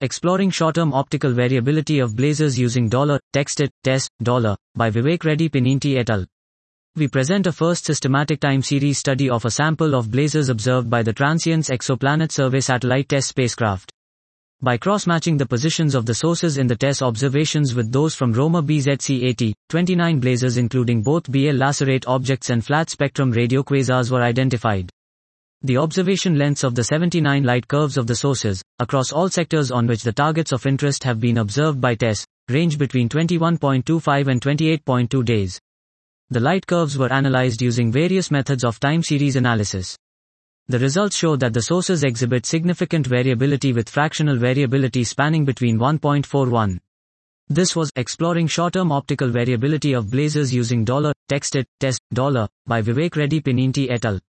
Exploring Short-Term Optical Variability of Blazars Using $TextIt, Test, by Vivek Reddy Pininti et al. We present a first systematic time series study of a sample of blazars observed by the Transients Exoplanet Survey Satellite TESS spacecraft. By cross-matching the positions of the sources in the TESS observations with those from Roma BZC-80, 29 blazars including both BL lacerate objects and flat-spectrum radioquasars were identified. The observation lengths of the 79 light curves of the sources, across all sectors on which the targets of interest have been observed by TESS, range between 21.25 and 28.2 days. The light curves were analyzed using various methods of time series analysis. The results show that the sources exhibit significant variability with fractional variability spanning between 1.41. This was Exploring Short-Term Optical Variability of Blazars Using $TextIt, Test, by Vivek Reddy Pininti et al.